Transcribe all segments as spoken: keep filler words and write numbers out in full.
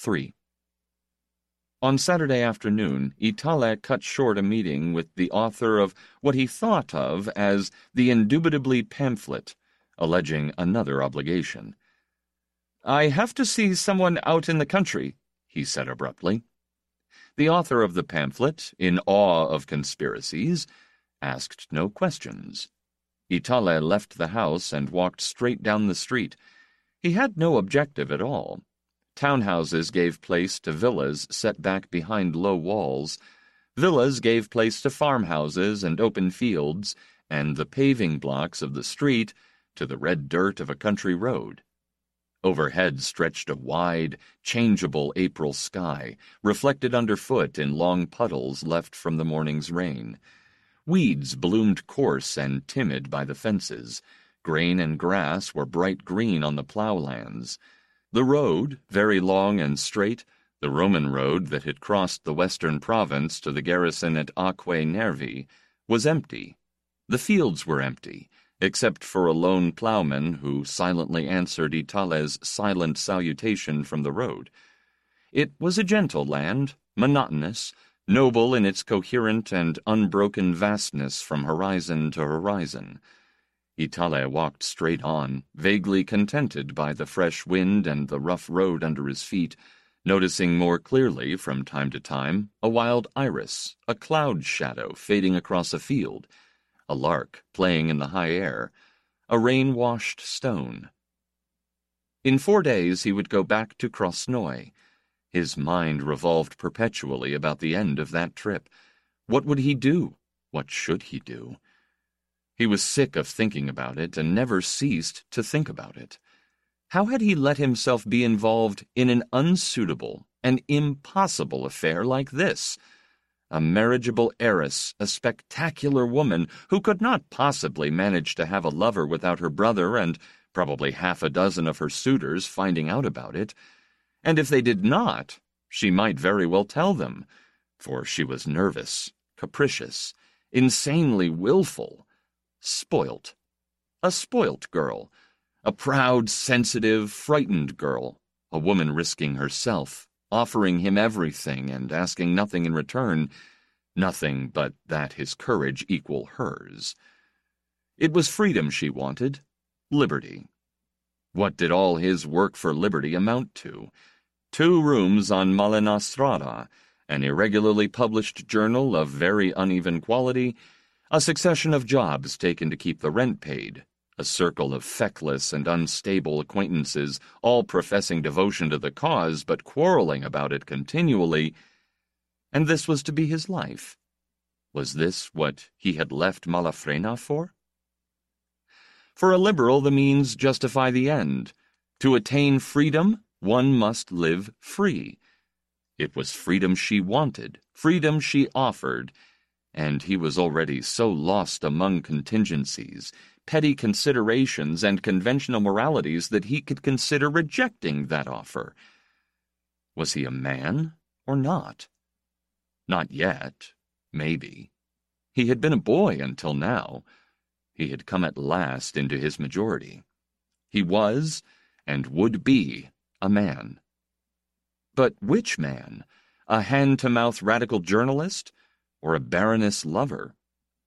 three. On Saturday afternoon, Itale cut short a meeting with the author of what he thought of as the Indubitably pamphlet, alleging another obligation. "I have to see someone out in the country," he said abruptly. The author of the pamphlet, in awe of conspiracies, asked no questions. Itale left the house and walked straight down the street. He had no objective at all. Townhouses gave place to villas set back behind low walls. Villas gave place to farmhouses and open fields, and the paving blocks of the street to the red dirt of a country road. Overhead stretched a wide, changeable April sky, reflected underfoot in long puddles left from the morning's rain. Weeds bloomed coarse and timid by the fences. Grain and grass were bright green on the ploughlands. The road, very long and straight, the Roman road that had crossed the western province to the garrison at Aquae Nervi, was empty. The fields were empty, except for a lone ploughman who silently answered Itale's silent salutation from the road. It was a gentle land, monotonous, noble in its coherent and unbroken vastness from horizon to horizon. Itale walked straight on, vaguely contented by the fresh wind and the rough road under his feet, noticing more clearly from time to time a wild iris, a cloud shadow fading across a field, a lark playing in the high air, a rain-washed stone. In four days he would go back to Krasnoye. His mind revolved perpetually about the end of that trip. What would he do? What should he do? He was sick of thinking about it and never ceased to think about it. How had he let himself be involved in an unsuitable, an impossible affair like this? A marriageable heiress, a spectacular woman who could not possibly manage to have a lover without her brother and probably half a dozen of her suitors finding out about it. And if they did not, she might very well tell them, for she was nervous, capricious, insanely willful, spoilt. A spoilt girl, a proud, sensitive, frightened girl, a woman risking herself, offering him everything and asking nothing in return, nothing but that his courage equal hers. It was freedom she wanted, liberty. What did all his work for liberty amount to? Two rooms on Malena Strada, an irregularly published journal of very uneven quality, a succession of jobs taken to keep the rent paid, a circle of feckless and unstable acquaintances, all professing devotion to the cause but quarreling about it continually. And this was to be his life. Was this what he had left Malafrena for? For a liberal, the means justify the end. To attain freedom, one must live free. It was freedom she wanted, freedom she offered, and he was already so lost among contingencies, petty considerations, and conventional moralities that he could consider rejecting that offer. Was he a man or not? Not yet, maybe. He had been a boy until now. He had come at last into his majority. He was, and would be, a man. But which man? A hand-to-mouth radical journalist, or a baroness lover?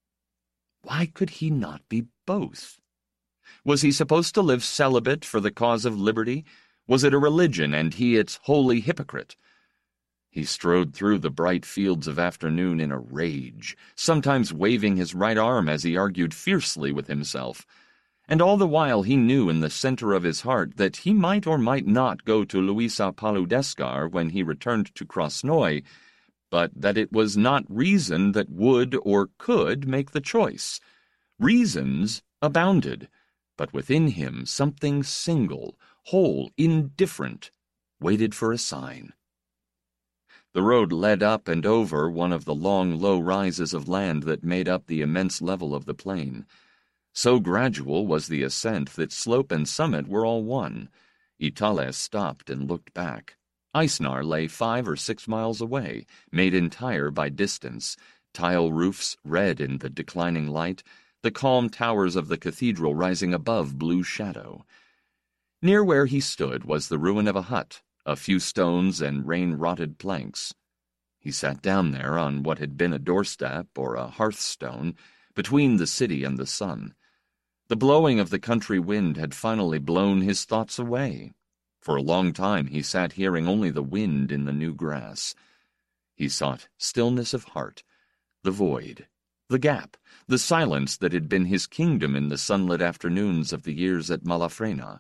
Why could he not be both? Was he supposed to live celibate for the cause of liberty? Was it a religion, and he its holy hypocrite? He strode through the bright fields of afternoon in a rage, sometimes waving his right arm as he argued fiercely with himself. And all the while he knew in the center of his heart that he might or might not go to Luisa Paludescar when he returned to Krasnoye, but that it was not reason that would or could make the choice. Reasons abounded, but within him something single, whole, indifferent, waited for a sign. The road led up and over one of the long, low rises of land that made up the immense level of the plain. So gradual was the ascent that slope and summit were all one. Itale stopped and looked back. Eisnar lay five or six miles away, made entire by distance, tile roofs red in the declining light, the calm towers of the cathedral rising above blue shadow. Near where he stood was the ruin of a hut, a few stones and rain-rotted planks. He sat down there on what had been a doorstep or a hearthstone, between the city and the sun. The blowing of the country wind had finally blown his thoughts away. For a long time he sat hearing only the wind in the new grass. He sought stillness of heart, the void, the gap, the silence that had been his kingdom in the sunlit afternoons of the years at Malafrena.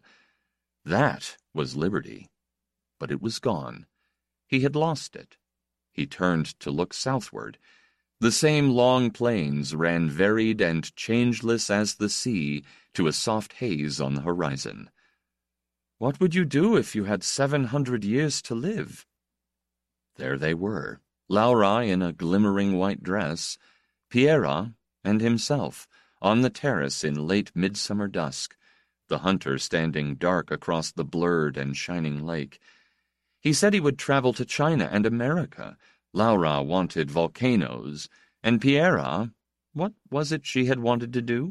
That was liberty. But it was gone. He had lost it. He turned to look southward. The same long plains ran varied and changeless as the sea to a soft haze on the horizon. What would you do if you had seven hundred years to live? There they were, Laura in a glimmering white dress, Pierra and himself, on the terrace in late midsummer dusk, the hunter standing dark across the blurred and shining lake. He said he would travel to China and America. Laura wanted volcanoes, and Pierra, what was it she had wanted to do?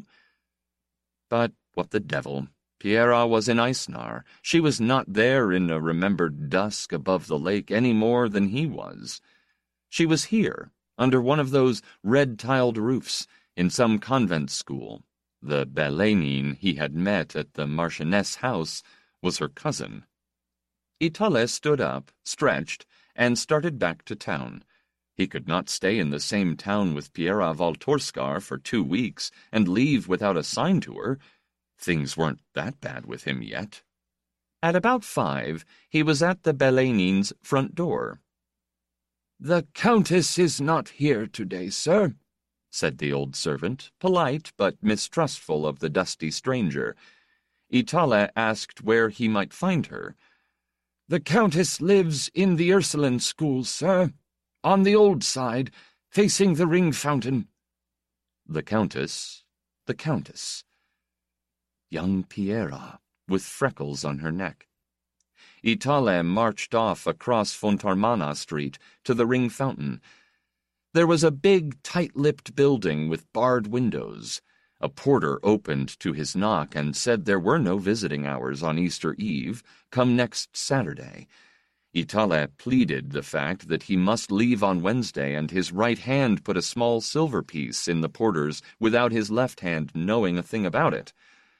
But what the devil? Pierra was in Isnar. She was not there in a remembered dusk above the lake any more than he was. She was here, under one of those red-tiled roofs, in some convent school. The Balenin he had met at the Marchioness house was her cousin. Itale stood up, stretched, and started back to town. He could not stay in the same town with Pierra Valtorskar for two weeks and leave without a sign to her. Things weren't that bad with him yet. At about five, he was at the Balenins' front door. "The Countess is not here today, sir," said the old servant, polite but mistrustful of the dusty stranger. Itale asked where he might find her. "The Countess lives in the Ursuline school, sir, on the old side, facing the ring fountain." The Countess, the Countess. Young Pierra, with freckles on her neck. Itale marched off across Fontarmana Street to the ring fountain. There was a big, tight-lipped building with barred windows. A porter opened to his knock and said there were no visiting hours on Easter Eve, come next Saturday. Itale pleaded the fact that he must leave on Wednesday, and his right hand put a small silver piece in the porter's without his left hand knowing a thing about it.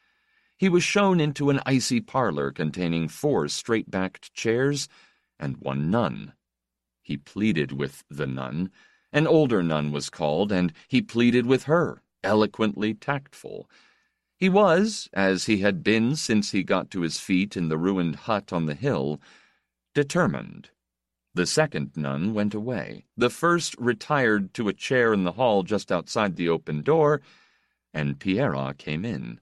He was shown into an icy parlor containing four straight-backed chairs and one nun. He pleaded with the nun. An older nun was called, and he pleaded with her, eloquently tactful. He was, as he had been since he got to his feet in the ruined hut on the hill, determined. The second nun went away. The first retired to a chair in the hall just outside the open door, and Pierra came in.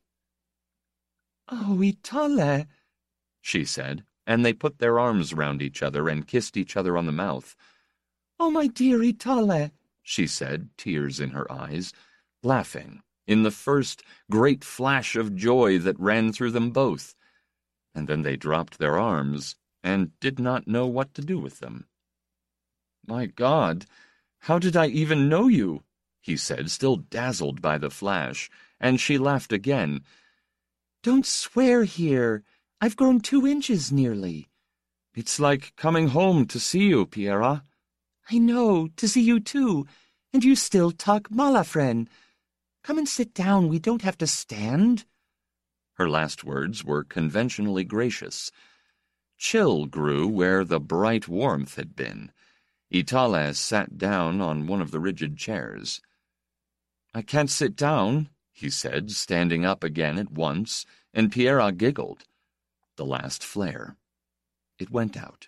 "Oh, Itale," she said, and they put their arms round each other and kissed each other on the mouth. "Oh, my dear Itale," she said, tears in her eyes, laughing, in the first great flash of joy that ran through them both. And then they dropped their arms and did not know what to do with them. "My God, how did I even know you?" he said, still dazzled by the flash, and she laughed again. "Don't swear here. I've grown two inches nearly." "It's like coming home to see you, Pierra." "I know, to see you too, and you still talk Malafren. Come and sit down, we don't have to stand." Her last words were conventionally gracious. Chill grew where the bright warmth had been. Itale sat down on one of the rigid chairs. "I can't sit down," he said, standing up again at once, and Pierra giggled. The last flare. It went out.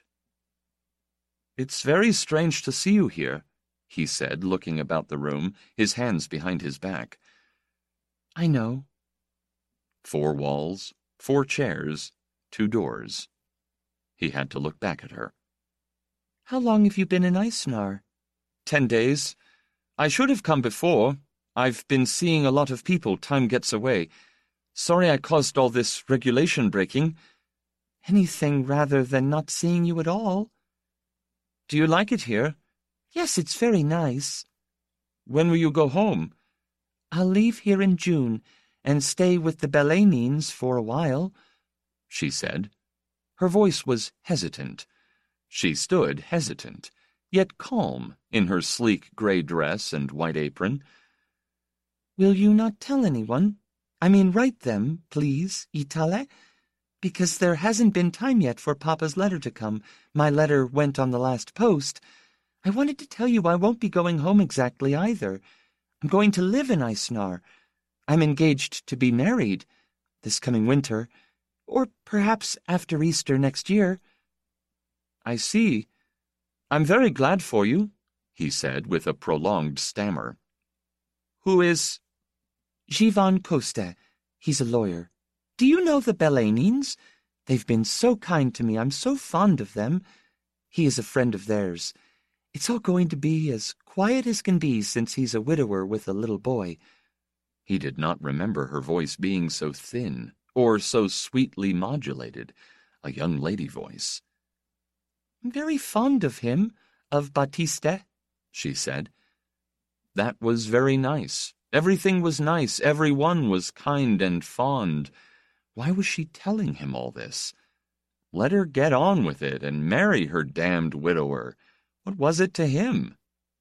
"It's very strange to see you here," he said, looking about the room, his hands behind his back. "I know." Four walls, four chairs, two doors. He had to look back at her. "How long have you been in Isnar?" Ten days. I should have come before. I've been seeing a lot of people, time gets away. Sorry I caused all this regulation breaking." "Anything rather than not seeing you at all." "Do you like it here?" "Yes, it's very nice." "When will you go home?" "I'll leave here in June and stay with the Balenins for a while," she said. Her voice was hesitant. She stood hesitant, yet calm, in her sleek gray dress and white apron. "Will you not tell anyone? I mean write them, please, Itale? Because there hasn't been time yet for Papa's letter to come. My letter went on the last post. I wanted to tell you I won't be going home exactly either. I'm going to live in Isnar. I'm engaged to be married this coming winter, or perhaps after Easter next year." "I see. I'm very glad for you," he said with a prolonged stammer. "Who is—" "Jivan Costa. He's a lawyer. Do you know the Belanines? They've been so kind to me. I'm so fond of them. He is a friend of theirs. It's all going to be as quiet as can be since he's a widower with a little boy." He did not remember her voice being so thin, or so sweetly modulated, a young lady voice. "I'm very fond of him, of Battiste," she said. That was very nice. Everything was nice. Every one was kind and fond. Why was she telling him all this? Let her get on with it and marry her damned widower. What was it to him?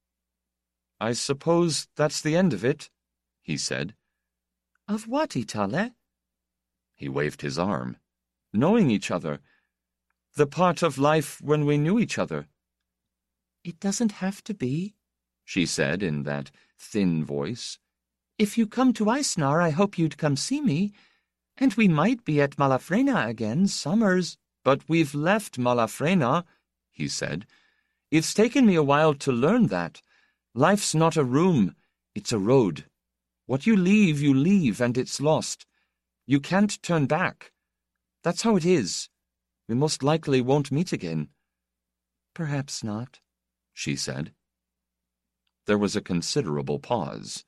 "I suppose that's the end of it," he said. "Of what, Itale?" He waved his arm. "Knowing each other. The part of life when we knew each other." "It doesn't have to be," she said in that thin voice. "If you come to Isnar, I hope you'd come see me. And we might be at Malafrena again, summers." "But we've left Malafrena," he said. "It's taken me a while to learn that. Life's not a room, it's a road. What you leave, you leave, and it's lost. You can't turn back. That's how it is. We most likely won't meet again." "Perhaps not," she said. There was a considerable pause.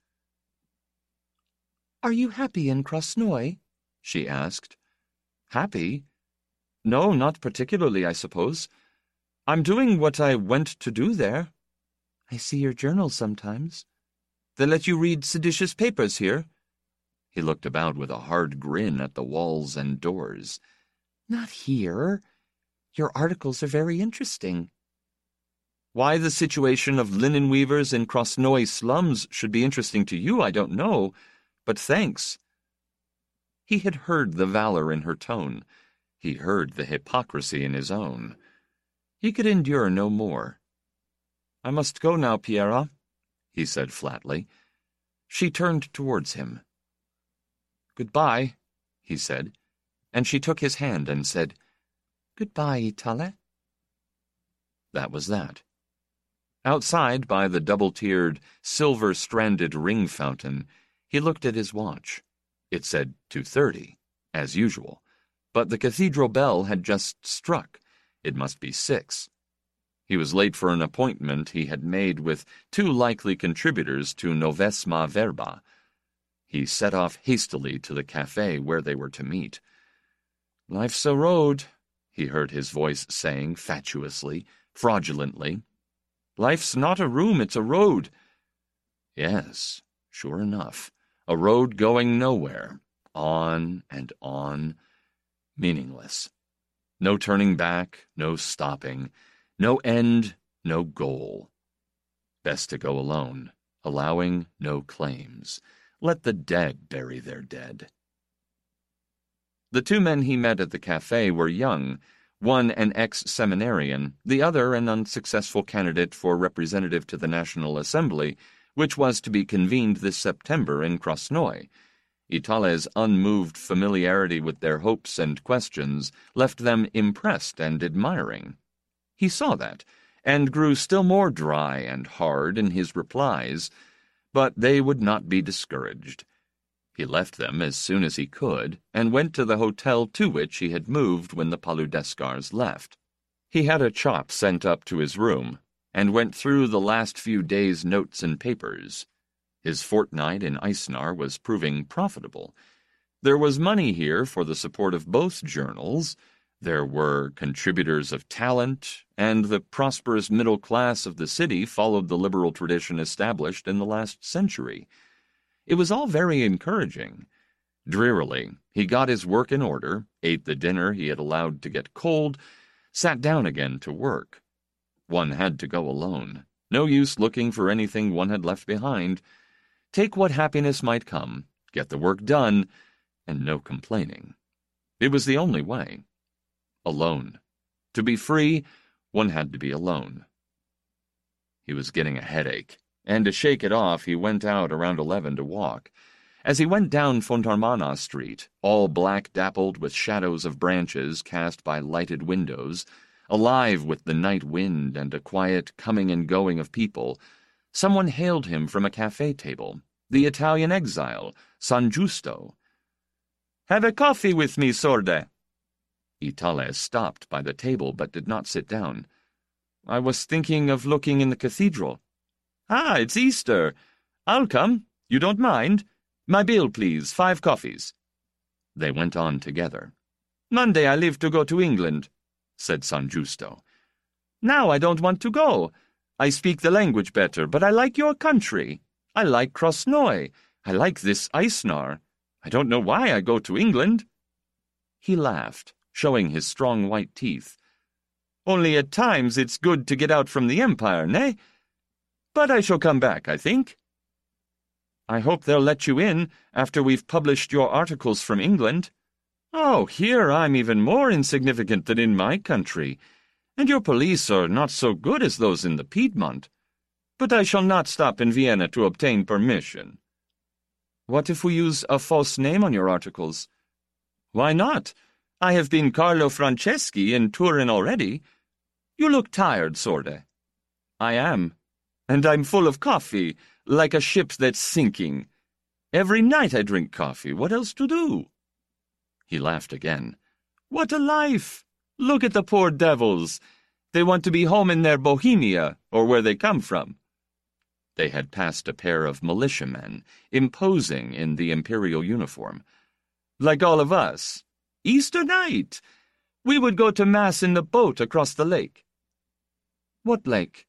"Are you happy in Krasnoy?" she asked. "Happy? No, not particularly, I suppose. I'm doing what I went to do there." "I see your journal sometimes." "They let you read seditious papers here?" He looked about with a hard grin at the walls and doors. "Not here. Your articles are very interesting." Why the situation of linen weavers in Krasnoy slums should be interesting to you, I don't know, but thanks." He had heard the valor in her tone. He heard the hypocrisy in his own. He could endure no more. "I must go now, Piera," he said flatly. She turned towards him. "Goodbye," he said, and she took his hand and said, "Goodbye, Itale." That was that. Outside, by the double-tiered, silver-stranded ring fountain, he looked at his watch. It said two thirty, as usual, but the cathedral bell had just struck. It must be six. He was late for an appointment he had made with two likely contributors to Novesma Verba. He set off hastily to the cafe where they were to meet. "Life's a road," he heard his voice saying fatuously, fraudulently. "Life's not a room, it's a road." Yes, sure enough, a road going nowhere, on and on, meaningless. No turning back, no stopping, no end, no goal. Best to go alone, allowing no claims. Let the dead bury their dead. The two men he met at the cafe were young, one an ex-seminarian, the other an unsuccessful candidate for representative to the National Assembly, which was to be convened this September in Krasnoy. Itale's unmoved familiarity with their hopes and questions left them impressed and admiring. He saw that, and grew still more dry and hard in his replies, but they would not be discouraged. He left them as soon as he could, and went to the hotel to which he had moved when the Paludeskars left. He had a chop sent up to his room, and went through the last few days' notes and papers. His fortnight in Isnar was proving profitable. There was money here for the support of both journals. There were contributors of talent, and the prosperous middle class of the city followed the liberal tradition established in the last century. It was all very encouraging. Drearily, he got his work in order, ate the dinner he had allowed to get cold, sat down again to work. One had to go alone. No use looking for anything one had left behind. Take what happiness might come, get the work done, and no complaining. It was the only way. Alone. To be free, one had to be alone. He was getting a headache, and to shake it off, he went out around eleven to walk. As he went down Fontarmana Street, all black-dappled with shadows of branches cast by lighted windows, alive with the night wind and a quiet coming and going of people, someone hailed him from a cafe table, the Italian exile, San Giusto. "Have a coffee with me, Sorde." Itale stopped by the table but did not sit down. "I was thinking of looking in the cathedral." "Ah, it's Easter. I'll come. You don't mind? My bill, please. Five coffees." They went on together. "Monday I leave to go to England," said San Giusto. "Now I don't want to go. I speak the language better, but I like your country. I like Krosnoy. I like this Eisnar. I don't know why I go to England." He laughed, showing his strong white teeth. "Only at times it's good to get out from the Empire, nay? But I shall come back, I think." "I hope they'll let you in after we've published your articles from England. Oh, here I'm even more insignificant than in my country, and your police are not so good as those in the Piedmont. But I shall not stop in Vienna to obtain permission." "What if we use a false name on your articles?" "Why not? I have been Carlo Franceschi in Turin already. You look tired, Sorde." "I am. And I'm full of coffee, like a ship that's sinking. Every night I drink coffee. What else to do?" He laughed again. "What a life! Look at the poor devils. They want to be home in their Bohemia, or where they come from." They had passed a pair of militiamen, imposing in the imperial uniform. "Like all of us. Easter night! We would go to Mass in the boat across the lake." "What lake?"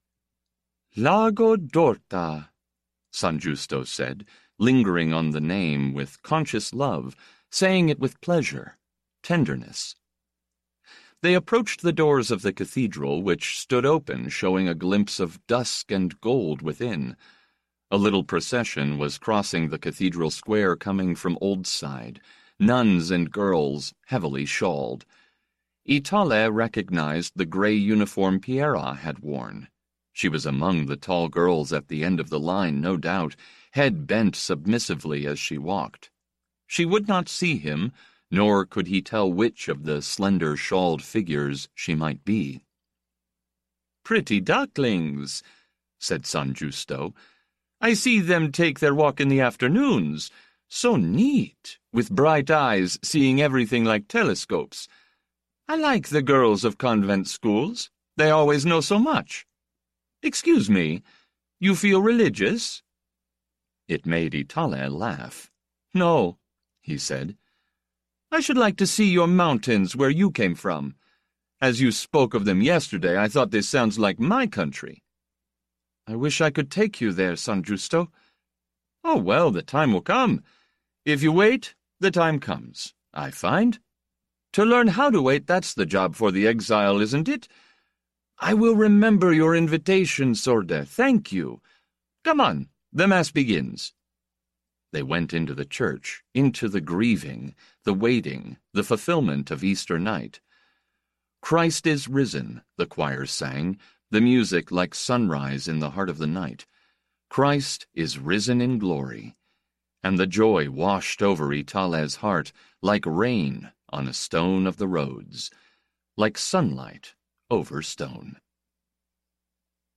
"Lago d'Orta," San Giusto said, lingering on the name with conscious love, saying it with pleasure, tenderness. They approached the doors of the cathedral, which stood open, showing a glimpse of dusk and gold within. A little procession was crossing the cathedral square coming from Oldside, nuns and girls heavily shawled. Itale recognized the gray uniform Piera had worn. She was among the tall girls at the end of the line, no doubt, head bent submissively as she walked. She would not see him, nor could he tell which of the slender shawled figures she might be. "Pretty ducklings," said San Giusto. "I see them take their walk in the afternoons. So neat, with bright eyes seeing everything like telescopes. I like the girls of convent schools. They always know so much. Excuse me, you feel religious?" It made Itale laugh. "No," he said. "I should like to see your mountains where you came from. As you spoke of them yesterday, I thought this sounds like my country." "I wish I could take you there, San Giusto." "Oh, well, the time will come. If you wait, the time comes, I find. To learn how to wait, that's the job for the exile, isn't it? I will remember your invitation, Sorde. Thank you. Come on, the Mass begins." They went into the church, into the grieving, the waiting, the fulfillment of Easter night. "Christ is risen," the choir sang, the music like sunrise in the heart of the night. "Christ is risen in glory." And the joy washed over Itale's heart like rain on a stone of the roads, like sunlight over stone.